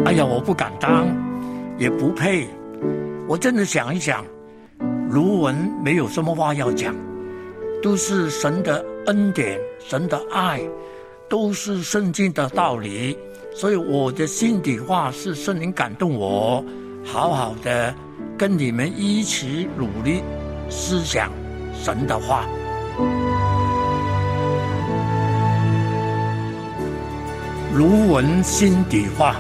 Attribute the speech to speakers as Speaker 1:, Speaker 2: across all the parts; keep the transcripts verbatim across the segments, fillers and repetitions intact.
Speaker 1: 哎呀，我不敢当，也不配。我真的想一想，卢文没有什么话要讲，都是神的恩典，神的爱，都是圣经的道理，所以我的心底话是圣灵感动我，好好的跟你们一起努力思想神的话。卢文心底话。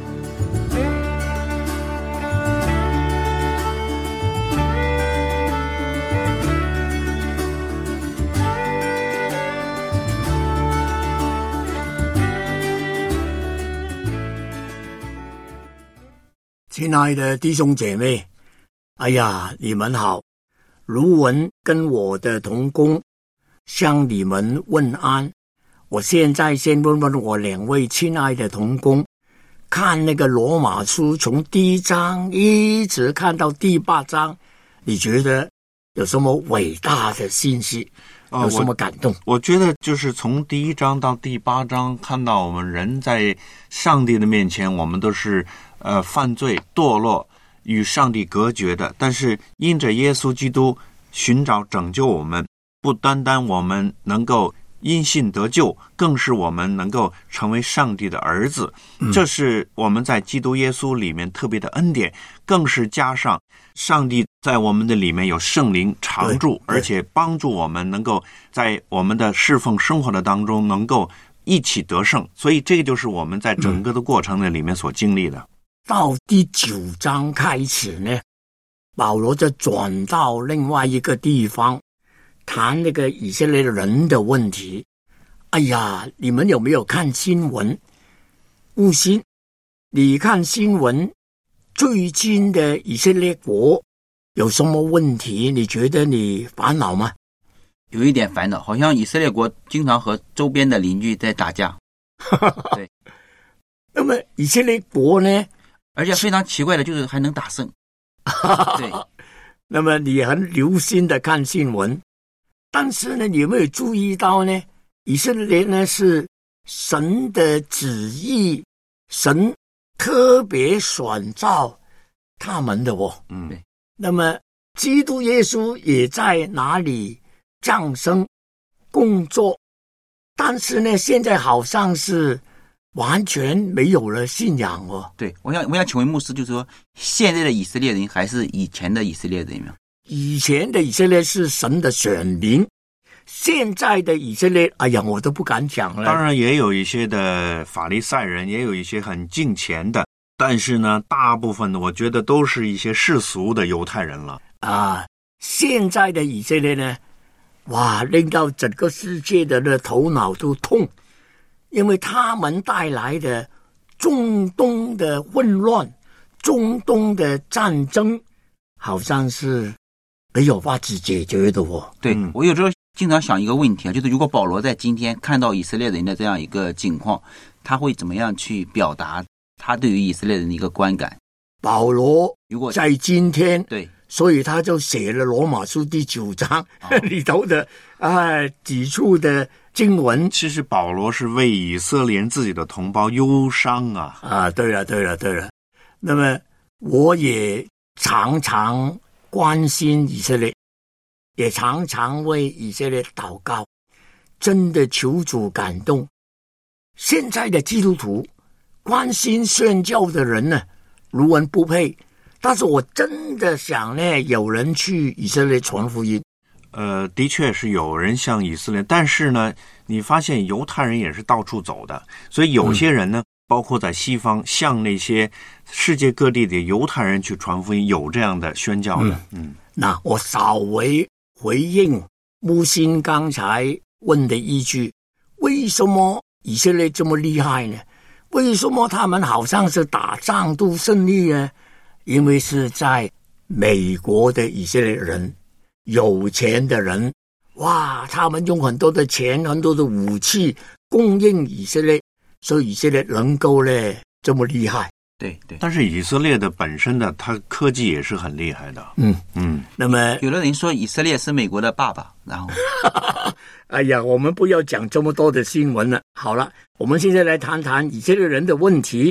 Speaker 1: 亲爱的弟兄姐妹，哎呀，你们好，卢文跟我的同工向你们问安。我现在先问问我两位亲爱的同工，看那个罗马书从第一章一直看到第八章，你觉得有什么伟大的信息，有什么感动？
Speaker 2: 呃、我, 我觉得就是从第一章到第八章，看到我们人在上帝的面前，我们都是呃犯罪堕落，与上帝隔绝的，但是因着耶稣基督寻找拯救我们，不单单我们能够因信得救，更是我们能够成为上帝的儿子、嗯、这是我们在基督耶稣里面特别的恩典，更是加上上帝在我们的里面有圣灵常住，而且帮助我们能够在我们的侍奉生活的当中能够一起得胜，所以这个就是我们在整个的过程的里面所经历的、嗯、
Speaker 1: 到第九章开始呢，保罗就转到另外一个地方谈那个以色列人的问题。哎呀，你们有没有看新闻？悟心，你看新闻，最近的以色列国有什么问题？你觉得你烦恼吗？
Speaker 3: 有一点烦恼，好像以色列国经常和周边的邻居在打架。对。
Speaker 1: 那么以色列国呢？
Speaker 3: 而且非常奇怪的就是还能打胜。对。
Speaker 1: 那么你很留心的看新闻。但是呢，你有没有注意到呢？以色列呢是神的旨意，神特别选召他们的哦。
Speaker 2: 嗯。
Speaker 1: 那么基督耶稣也在哪里降生工作，但是呢，现在好像是完全没有了信仰哦。
Speaker 3: 对，我想我想请问牧师，就是说现在的以色列人还是以前的以色列人吗？
Speaker 1: 以前的以色列是神的选民，现在的以色列，哎呀，我都不敢讲了。
Speaker 2: 当然也有一些的法利赛人，也有一些很敬虔的，但是呢，大部分的我觉得都是一些世俗的犹太人了。
Speaker 1: 啊，现在的以色列呢，哇，令到整个世界的那头脑都痛，因为他们带来的中东的混乱，中东的战争，好像是没有法子解决的哦。
Speaker 3: 对、嗯、我有时候经常想一个问题啊，就是如果保罗在今天看到以色列人的这样一个境况，他会怎么样去表达他对于以色列人的一个观感？
Speaker 1: 保罗
Speaker 3: 如果
Speaker 1: 在今天，
Speaker 3: 对，
Speaker 1: 所以他就写了罗马书第九章、哦、里头的啊几处的经文。
Speaker 2: 其实保罗是为以色列人自己的同胞忧伤啊。
Speaker 1: 啊，对了对了对了。那么我也常常关心以色列，也常常为以色列祷告，真的求主感动。现在的基督徒关心宣教的人呢，如人不配，但是我真的想呢，有人去以色列传福音。
Speaker 2: 呃，的确是有人向以色列，但是呢，你发现犹太人也是到处走的，所以有些人呢、嗯、包括在西方向那些世界各地的犹太人去传福音，有这样的宣教的。嗯，
Speaker 1: 嗯那我稍微回应木星刚才问的一句，为什么以色列这么厉害呢？为什么他们好像是打仗都胜利呢？因为是在美国的以色列人，有钱的人，哇，他们用很多的钱，很多的武器供应以色列，所以以色列能够呢这么厉害。
Speaker 3: 对对，
Speaker 2: 但是以色列的本身的它科技也是很厉害的。
Speaker 1: 嗯
Speaker 2: 嗯，
Speaker 1: 那么
Speaker 3: 有的人说以色列是美国的爸爸，然后
Speaker 1: 哎呀，我们不要讲这么多的新闻了。好了，我们现在来谈谈以色列人的问题。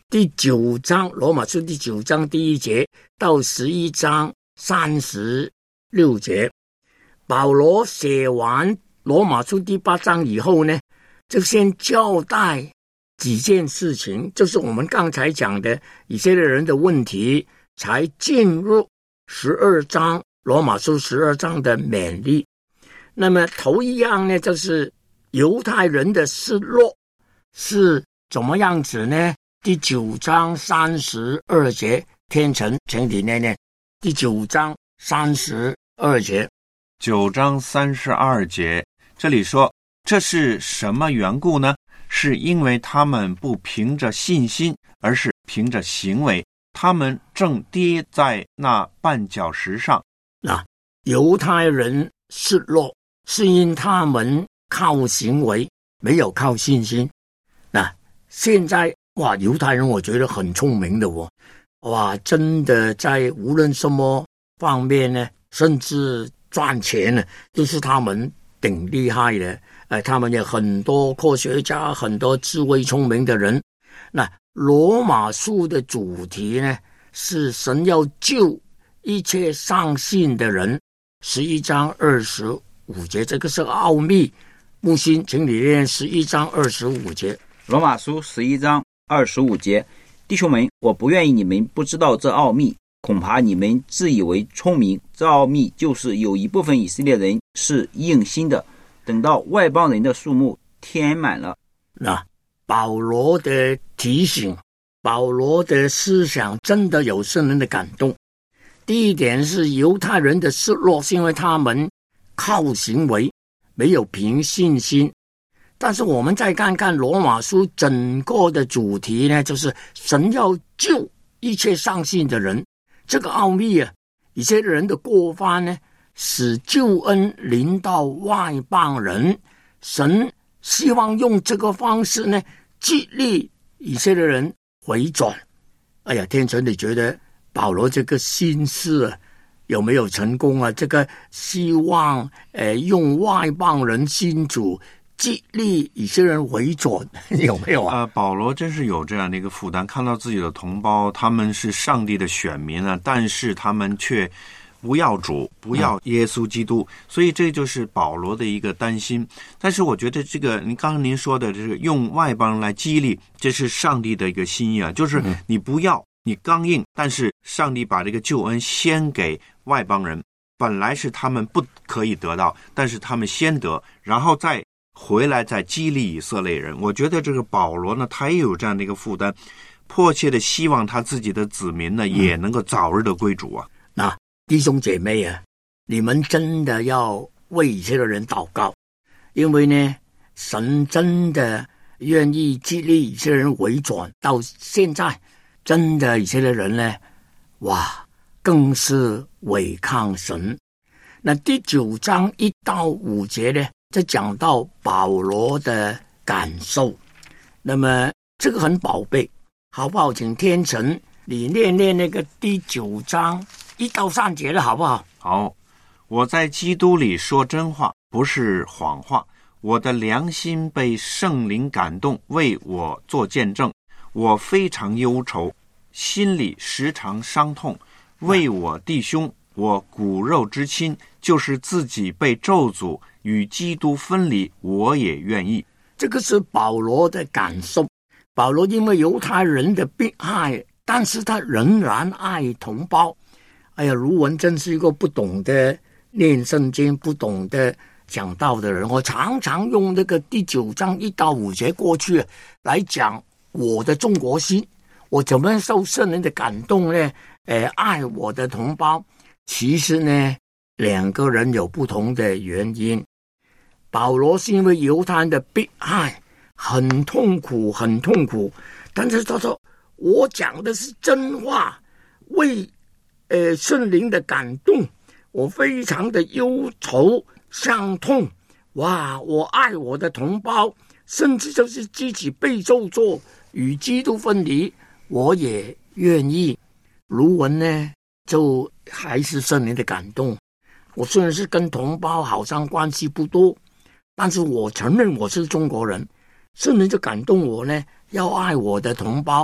Speaker 1: 第九章，罗马书第九章第一节到十一章三十六节，保罗写完罗马书第八章以后呢，就先交代几件事情，就是我们刚才讲的以色列人的问题，才进入十二章，罗马书十二章的勉励。那么头一样呢，就是犹太人的失落是怎么样子呢？第九章三十二节，天成，请你念念第九章三十二节。
Speaker 2: 九章三十二节，这里说，这是什么缘故呢？是因为他们不凭着信心，而是凭着行为，他们正跌在那绊脚石上。
Speaker 1: 那犹太人失落，是因他们靠行为，没有靠信心。那现在哇，犹太人我觉得很聪明的哦，哇，真的在无论什么方面呢，甚至赚钱呢，都是他们挺厉害的。呃，他们有很多科学家，很多智慧聪明的人。那罗马书的主题呢，是神要救一切相信的人。十一章二十五节，这个是奥秘。木星，请你念十一章二十五节。
Speaker 3: 罗马书十一章二十五节，弟兄们，我不愿意你们不知道这奥秘，恐怕你们自以为聪明。这奥秘就是有一部分以色列人是硬心的，等到外邦人的数目填满了。
Speaker 1: 那保罗的提醒，保罗的思想真的有圣人的感动。第一点是犹太人的失落，是因为他们靠行为，没有凭信心。但是我们再看看罗马书整个的主题呢，就是神要救一切相信的人。这个奥秘啊，以色列人的过犯呢，使救恩临到外邦人。神希望用这个方式呢，激励以色列人回转。哎呀，天成，你觉得保罗这个心思啊，有没有成功啊？这个希望呃用外邦人信主激励以色列人回转，有没有啊？
Speaker 2: 呃，保罗真是有这样的一个负担，看到自己的同胞，他们是上帝的选民啊，但是他们却不要主，不要耶稣基督，嗯、所以这就是保罗的一个担心。但是我觉得这个，您刚刚您说的这个用外邦人来激励，这是上帝的一个心意啊，就是你不要，你刚硬，但是上帝把这个救恩先给外邦人，本来是他们不可以得到，但是他们先得，然后再回来再激励以色列人。我觉得这个保罗呢，他也有这样的一个负担，迫切的希望他自己的子民呢，也能够早日的归主啊。
Speaker 1: 那弟兄姐妹啊，你们真的要为以色列人祷告，因为呢，神真的愿意激励以色列人回转。到现在，真的以色列人呢，哇，更是违抗神。那第九章一到五节呢，就讲到保罗的感受。那么这个很宝贝，好不好？请天成你念念那个第九章一到三节的好不好？
Speaker 2: 好，我在基督里说真话，不是谎话。我的良心被圣灵感动，为我做见证。我非常忧愁，心里时常伤痛，为我弟兄，我骨肉之亲，就是自己被咒诅，与基督分离，我也愿意。
Speaker 1: 这个是保罗的感受。保罗因为犹太人的迫害，但是他仍然爱同胞。哎呀，卢文真是一个不懂得念圣经、不懂得讲道的人。我常常用那个第九章一到五节过去来讲我的中国心，我怎么受圣灵的感动呢？呃，爱我的同胞。其实呢，两个人有不同的原因。保罗是因为犹太人的迫害，很痛苦，很痛苦。但是他说，我讲的是真话，为呃圣灵的感动，我非常的忧愁伤痛。哇，我爱我的同胞，甚至就是自己被咒詛，与基督分离，我也愿意。卢文呢，就还是圣灵的感动。我虽然是跟同胞好像关系不多，但是我承认我是中国人，圣灵就感动我呢，要爱我的同胞。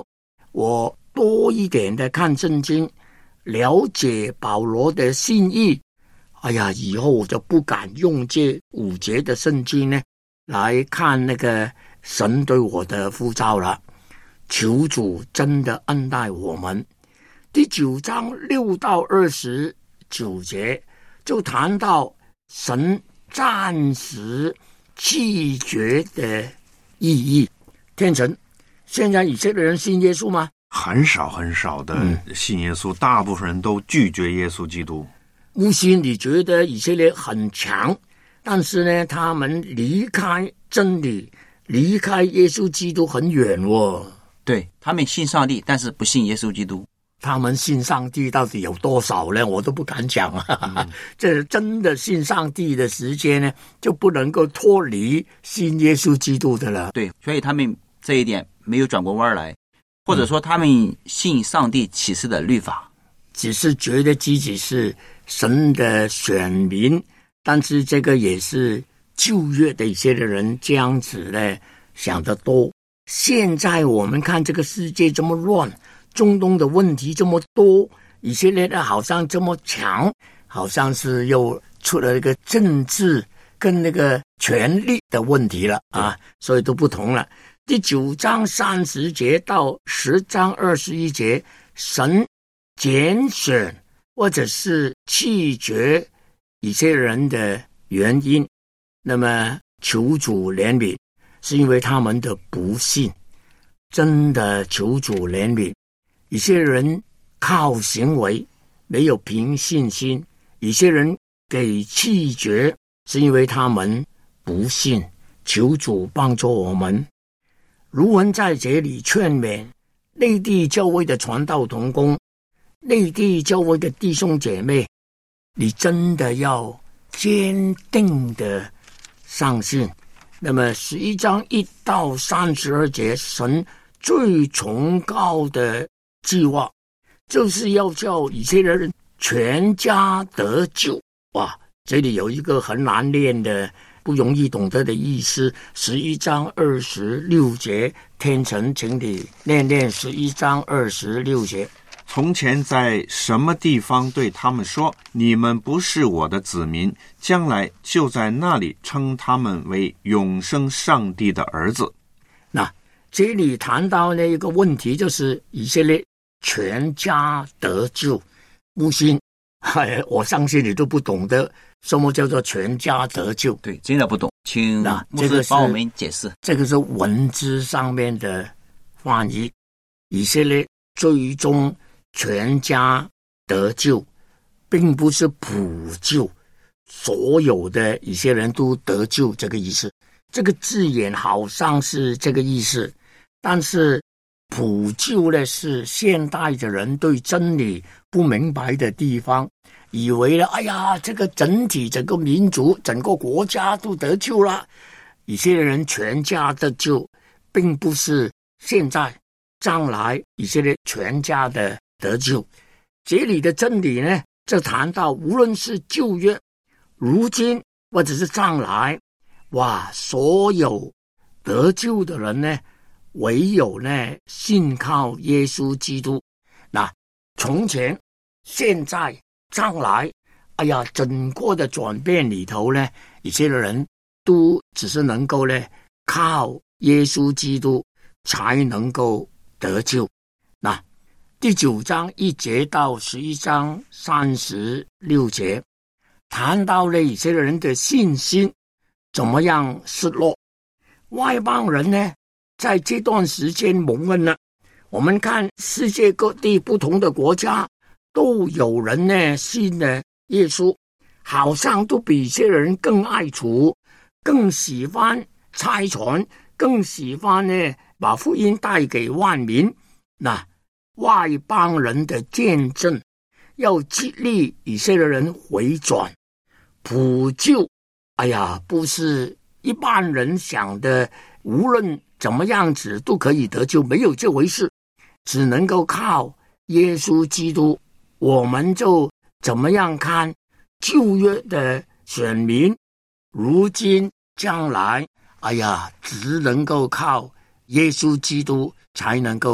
Speaker 1: 我多一点的看圣经，了解保罗的心意，哎呀，以后我就不敢用这五节的圣经呢来看那个神对我的呼召了。求主真的恩待我们。第九章六到二十九节就谈到神暂时弃绝的意义。天成，现在以色列人信耶稣吗？
Speaker 2: 很少很少的信耶稣，嗯、大部分人都拒绝耶稣基督。
Speaker 1: 木心，你觉得以色列很强，但是呢，他们离开真理，离开耶稣基督很远哦。
Speaker 3: 对，他们信上帝，但是不信耶稣基督。
Speaker 1: 他们信上帝到底有多少呢？我都不敢讲啊。嗯、这真的信上帝的时间呢，就不能够脱离信耶稣基督的了。
Speaker 3: 对，所以他们这一点没有转过弯来，或者说他们信上帝启示的律法，
Speaker 1: 嗯、只是觉得自己是神的选民，但是这个也是旧约的一些的人这样子呢想得多。现在我们看这个世界这么乱，中东的问题这么多，以色列的好像这么强，好像是又出了一个政治跟那个权力的问题了啊，所以都不同了。第九章三十节到十章二十一节，神拣选或者是弃绝以色列人的原因，那么求主怜悯，是因为他们的不信。真的求主怜悯，一些人靠行为，没有凭信心，一些人给弃绝，是因为他们不信。求主帮助我们。如文在这里劝勉内地教会的传道同工，内地教会的弟兄姐妹，你真的要坚定的相信。那么十一章一到三十二节，神最崇高的计划就是要叫以色列人全家得救。哇，这里有一个很难念的不容易懂得的意思。十一章二十六节，天成请你念念十一章二十六节。
Speaker 2: 从前在什么地方对他们说，你们不是我的子民，将来就在那里称他们为永生上帝的儿子。
Speaker 1: 那这里谈到的一个问题，就是以色列全家得救。木心，我相信你都不懂得什么叫做全家得救。
Speaker 3: 对，真的不懂，请牧师帮我们解释。
Speaker 1: 这个是文字上面的翻译。以色列最终全家得救，并不是普救，所有的一些人都得救这个意思。这个字眼好像是这个意思，但是普救呢，是现代的人对真理不明白的地方，以为了哎呀，这个整体整个民族整个国家都得救了，以色列人全家得救，并不是现在将来以色列全家的得救。这里的真理呢，就谈到无论是旧约、如今或者是将来，哇，所有得救的人呢，唯有呢信靠耶稣基督。那从前、现在、将来，哎呀，整个的转变里头呢，一些人都只是能够呢靠耶稣基督才能够得救。那第九章一节到十一章三十六节，谈到了以色列人的信心怎么样失落。外邦人呢，在这段时间蒙恩了。我们看世界各地不同的国家，都有人呢信了耶稣，好像都比以色列人更爱主，更喜欢差传，更喜欢呢把福音带给万民。那外邦人的见证要激励以色列人回转普救。哎呀，不是一般人想的无论怎么样子都可以得救，没有这回事，只能够靠耶稣基督。我们就怎么样看旧约的选民，如今将来，哎呀，只能够靠耶稣基督才能够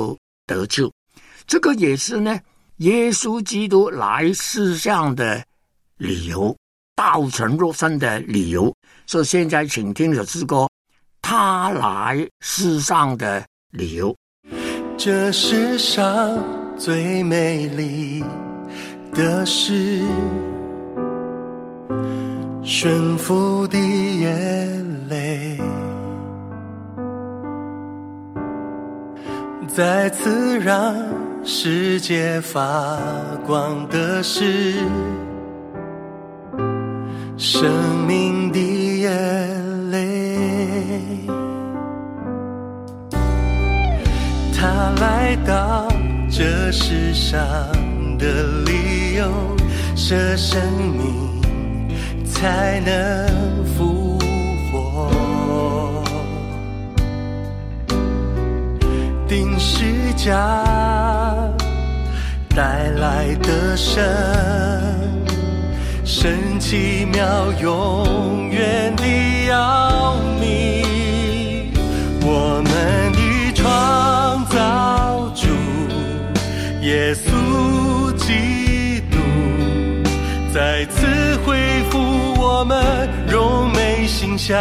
Speaker 1: 得救。这个也是呢，耶稣基督来世上的理由，道成肉身的理由。所以现在请听这诗歌，他来世上的理由。
Speaker 4: 这世上最美丽的事，顺服的眼泪，再次让世界发光的是生命的眼泪。他来到这世上的理由，是生命才能复活，钉十架带来的神，神奇妙永远的奥秘，我们的创造主耶稣基督再次恢复我们荣美形象，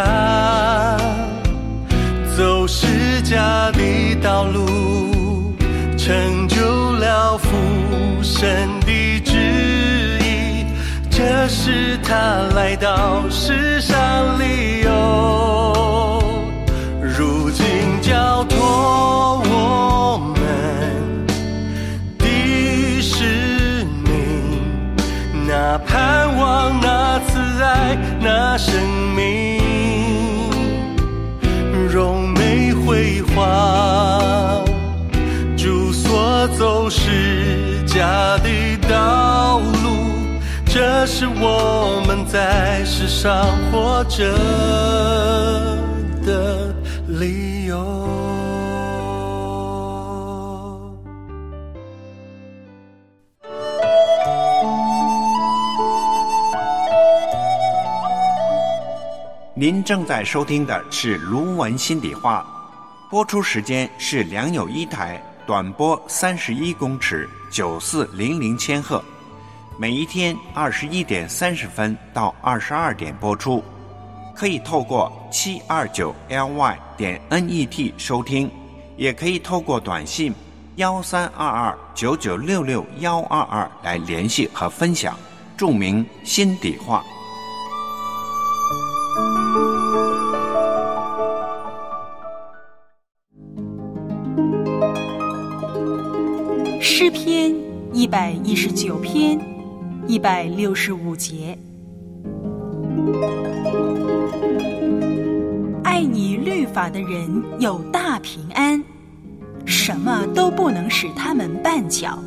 Speaker 4: 走十架的道路，成就了父神的旨意，这是他来到世上理由，如今交托我们的使命，那盼望，那慈爱，那生命，荣美辉煌，主所走十架的道路，这是我们在世上活着的理由。
Speaker 2: 您正在收听的是卢文心底话，播出时间是良友一台，短波三十一公尺，九四零零千赫，每一天二十一点三十分到二十二点播出。可以透过七二九 L Y 点 N E T 收听，也可以透过短信幺三二二九九六六幺二二来联系和分享，注明心底话。
Speaker 5: 诗篇一百一十九篇一百六十五节，爱你律法的人有大平安，什么都不能使他们绊脚。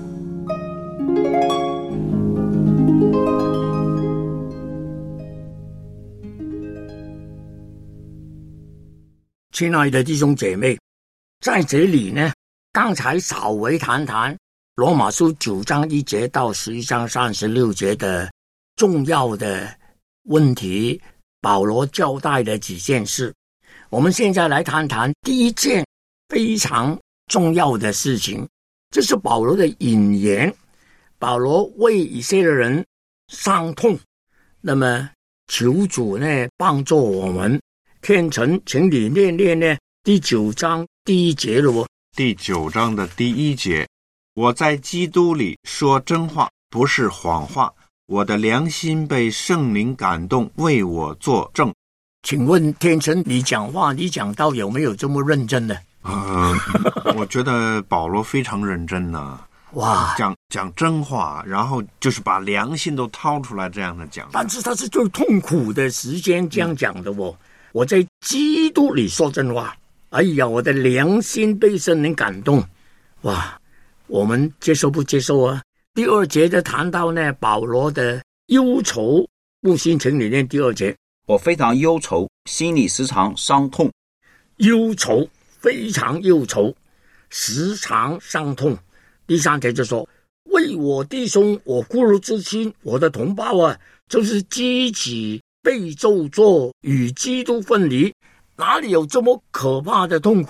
Speaker 1: 亲爱的弟兄姐妹，在这里呢，刚才稍微谈谈罗马书九章一节到十一章三十六节的重要的问题，保罗交代的几件事。我们现在来谈谈第一件非常重要的事情，这是保罗的引言。保罗为以色列人伤痛，那么求主呢帮助我们。天成，请你念念呢第九章第一节了。
Speaker 2: 第九章的第一节，我在基督里说真话，不是谎话，我的良心被圣灵感动，为我作证。
Speaker 1: 请问天成，你讲话你讲到有没有这么认真呢？
Speaker 2: 呃，我觉得保罗非常认真呢、啊。
Speaker 1: 哇，
Speaker 2: 讲讲真话，然后就是把良心都掏出来这样的讲。
Speaker 1: 但是他是最痛苦的时间这样讲的哦。嗯、我在基督里说真话，哎呀，我的良心被圣灵感动。哇，我们接受不接受啊？第二节的谈到呢，保罗的忧愁，不心请你念第二节。
Speaker 3: 我非常忧愁，心里时常伤痛。
Speaker 1: 忧愁，非常忧愁，时常伤痛。第三节就说，为我弟兄，我孤儿之亲，我的同胞啊，就是积极被咒詛，与基督分离。哪里有这么可怕的痛苦啊？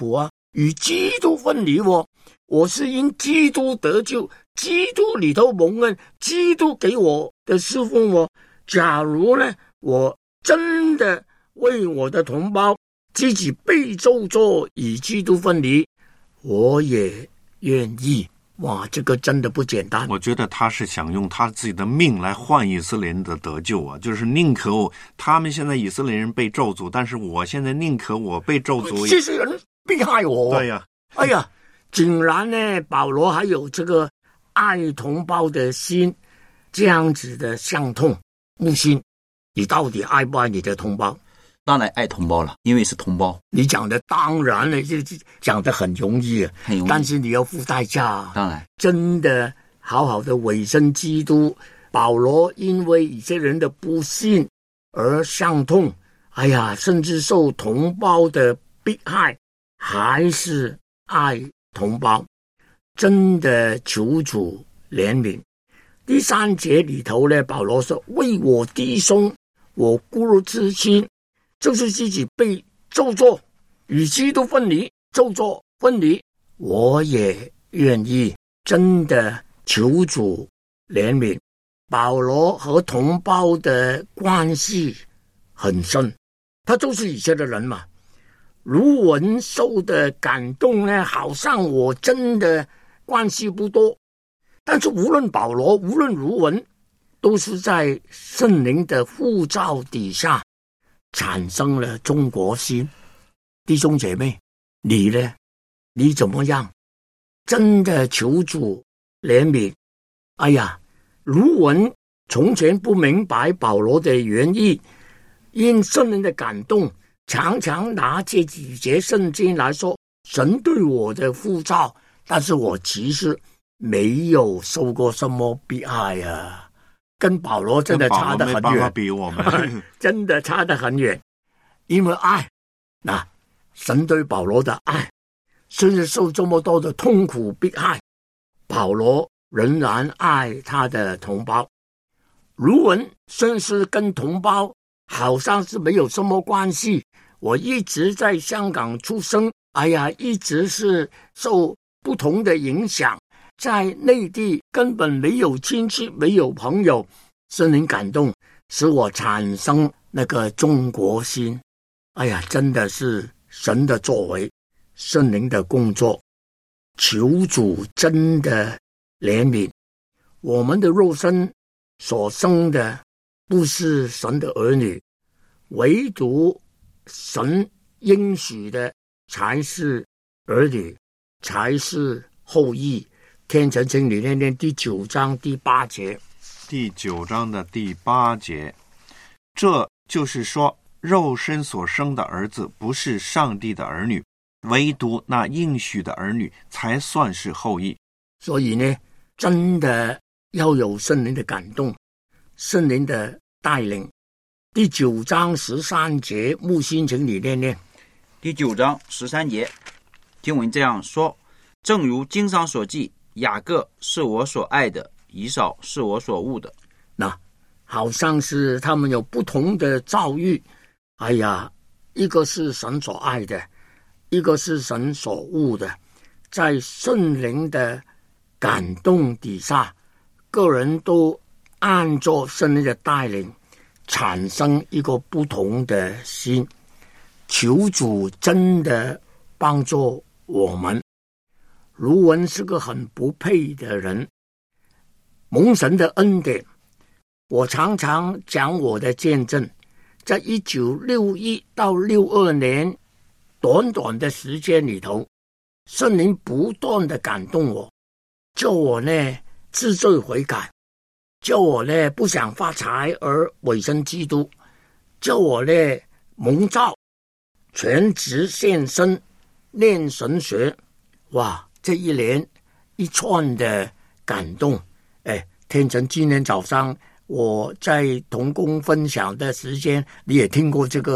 Speaker 1: 与基督分离哦。我是因基督得救，基督里头蒙恩，基督给我的侍奉哦。假如呢，我真的为我的同胞自己被咒诅与基督分离，我也愿意。哇，这个真的不简单。
Speaker 2: 我觉得他是想用他自己的命来换以色列人的得救啊，就是宁可我他们现在以色列人被咒诅，但是我现在宁可我被咒诅。
Speaker 1: 这些人逼害我。
Speaker 2: 对呀、
Speaker 1: 啊，哎呀，竟然呢，保罗还有这个爱同胞的心，这样子的相痛。木心，你到底爱不爱你的同胞？
Speaker 3: 当然爱同胞了，因为是同胞。
Speaker 1: 你讲的当然了，这讲的很容易，
Speaker 3: 很容易，
Speaker 1: 但是你要付代价。
Speaker 3: 当然，
Speaker 1: 真的好好的委身基督。保罗因为以色列人的不信而伤痛，哎呀，甚至受同胞的迫害，还是爱同胞，真的求主怜悯。第三节里头呢，保罗说：“为我弟兄，我孤陋之心。”就是自己被咒詛，与基督分离，咒詛分离，我也愿意。真的求主怜悯。保罗和同胞的关系很深，他就是以色列人嘛。卢文受的感动呢，好像我真的关系不多，但是无论保罗，无论卢文，都是在圣灵的呼召底下产生了中国心。弟兄姐妹，你呢？你怎么样？真的求主怜悯。哎呀，卢文从前不明白保罗的原意，因圣灵的感动，常常拿这几节圣经来说神对我的呼召，但是我其实没有受过什么迫害啊。跟保罗真的差得很远，
Speaker 2: 比我们
Speaker 1: 真的差得很远。因为爱，那神对保罗的爱，甚至受这么多的痛苦迫害，保罗仍然爱他的同胞。卢文甚至跟同胞好像是没有什么关系。我一直在香港出生，哎呀，一直是受不同的影响，在内地根本没有亲戚，没有朋友。圣灵感动使我产生那个中国心。哎呀，真的是神的作为，圣灵的工作。求主真的怜悯。我们的肉身所生的不是神的儿女，唯独神应许的才是儿女，才是后裔。天成经里面念第九章第八节，
Speaker 2: 第九章的第八节，这就是说，肉身所生的儿子不是上帝的儿女，唯独那应许的儿女才算是后裔。
Speaker 1: 所以呢，真的要有圣灵的感动，圣灵的带领。第九章十三节，木心请你念念。
Speaker 3: 第九章十三节，经文这样说：正如经上所记，雅各是我所爱的，以扫是我所恶的。
Speaker 1: 那好像是他们有不同的遭遇。哎呀，一个是神所爱的，一个是神所恶的。在圣灵的感动底下，个人都按照圣灵的带领，产生一个不同的心。求主真的帮助我们。卢文是个很不配的人，蒙神的恩典。我常常讲我的见证，在一九六一到六二年短短的时间里头，圣灵不断的感动我，叫我呢知罪悔改，叫我呢不想发财而委身基督，叫我呢蒙召全职献身念神学。哇，这一连一串的感动。哎，天成今天早上我在同工分享的时间，你也听过这个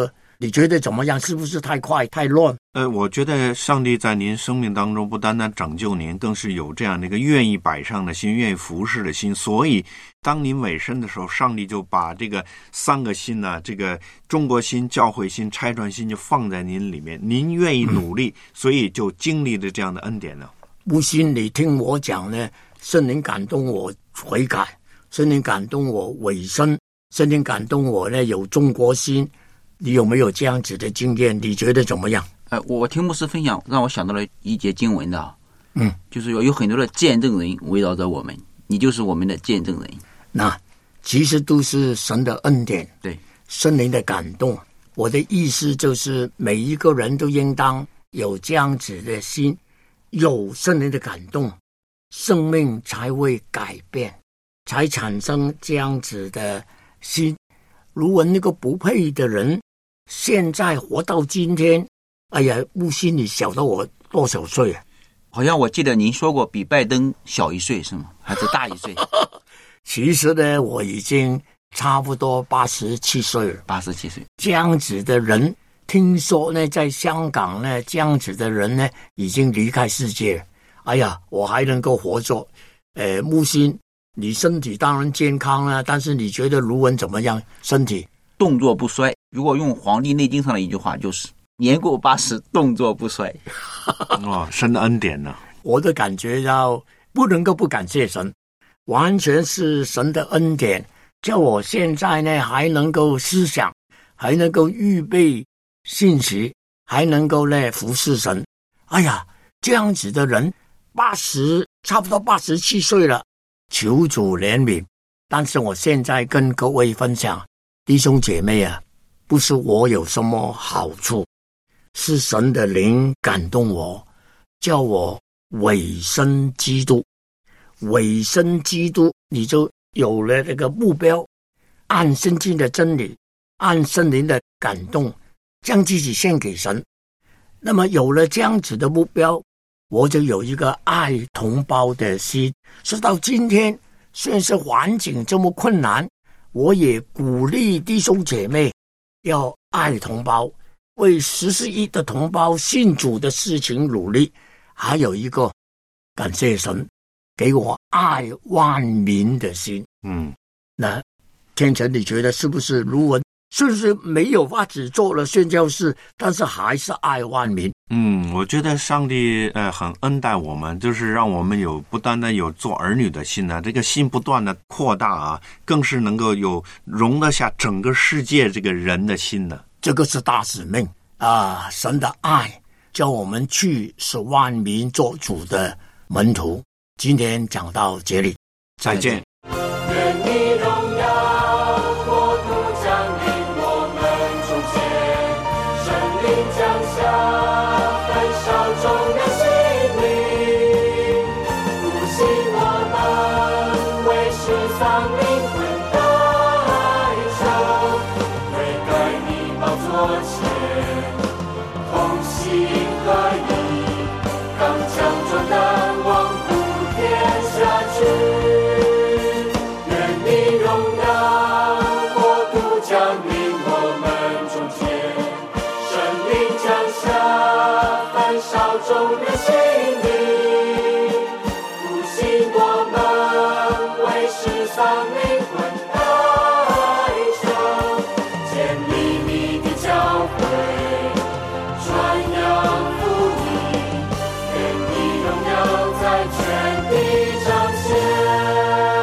Speaker 1: 你觉得怎么样？是不是太快太乱？
Speaker 2: 呃，我觉得上帝在您生命当中不单单拯救您，更是有这样的一个愿意摆上的心，愿意服侍的心。所以当您委身的时候，上帝就把这个三个心呢、啊，这个中国心、教会心、差传心就放在您里面，您愿意努力，嗯、所以就经历了这样的恩典呢。
Speaker 1: 木心，你听我讲呢，圣灵感动我悔改，圣灵感动我委身，圣灵感动我呢有中国心。你有没有这样子的经验？你觉得怎么样？
Speaker 3: 呃，我听牧师分享，让我想到了一节经文的，
Speaker 1: 嗯，
Speaker 3: 就是有有很多的见证人围绕着我们，你就是我们的见证人。
Speaker 1: 那其实都是神的恩典，
Speaker 3: 对，
Speaker 1: 圣灵的感动。我的意思就是，每一个人都应当有这样子的心，有圣灵的感动，生命才会改变，才产生这样子的心。如果那个不配的人现在活到今天，哎呀，木心你小到我多少岁啊？
Speaker 3: 好像我记得您说过比拜登小一岁是吗？还是大一岁？
Speaker 1: 其实呢，我已经差不多八十七岁了。
Speaker 3: 八十七岁，
Speaker 1: 这样子的人，听说呢，在香港呢，这样子的人呢，已经离开世界。哎呀，我还能够活着。呃，木心，你身体当然健康了，但是你觉得卢文怎么样？身体
Speaker 3: 动作不衰。如果用《黄帝内经》上的一句话，就是年过八十，动作不衰。
Speaker 2: 哦，神的恩典呢？
Speaker 1: 我的感觉要不能够不感谢神，完全是神的恩典，叫我现在呢还能够思想，还能够预备信息，还能够呢服侍神。哎呀，这样子的人，八十差不多八十七岁了。求主怜悯，但是我现在跟各位分享，弟兄姐妹啊，不是我有什么好处，是神的灵感动我，叫我委身基督。委身基督，你就有了这个目标，按圣经的真理，按圣灵的感动，将自己献给神。那么有了这样子的目标，我就有一个爱同胞的心。说到今天，虽然是环境这么困难，我也鼓励弟兄姐妹要爱同胞，为十四亿的同胞信主的事情努力。还有一个，感谢神给我爱万民的心。
Speaker 2: 嗯，
Speaker 1: 那天成，你觉得是不是卢文是不是没有法子做了宣教士，但是还是爱万民？
Speaker 2: 嗯，我觉得上帝呃很恩待我们，就是让我们有不单单有做儿女的心呢、啊，这个心不断的扩大啊，更是能够有容得下整个世界这个人的心呢。
Speaker 1: 这个是大使命啊！神的爱叫我们去使万民做主的门徒。今天讲到这里，
Speaker 2: 再见。
Speaker 4: 愿你荣耀国度降临我们中间，神灵降下。众人心灵，复兴我们，为世上灵魂代求，推改你宝座前，同心合一，刚强壮胆，往普天下去。愿你荣耀国度降临我们中间，神灵降下。少众人心灵，复兴我们，为世上灵魂代求，建立你的教会，传扬福音，愿你荣耀在全地彰显。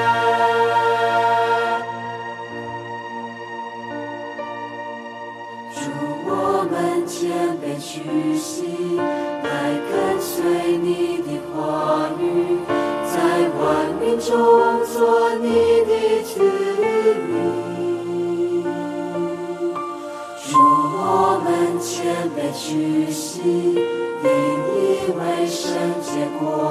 Speaker 4: 祝我们谦卑屈膝，来跟随你的话语，在万民中做你的子民。祝我们谦卑屈膝，引以为圣洁国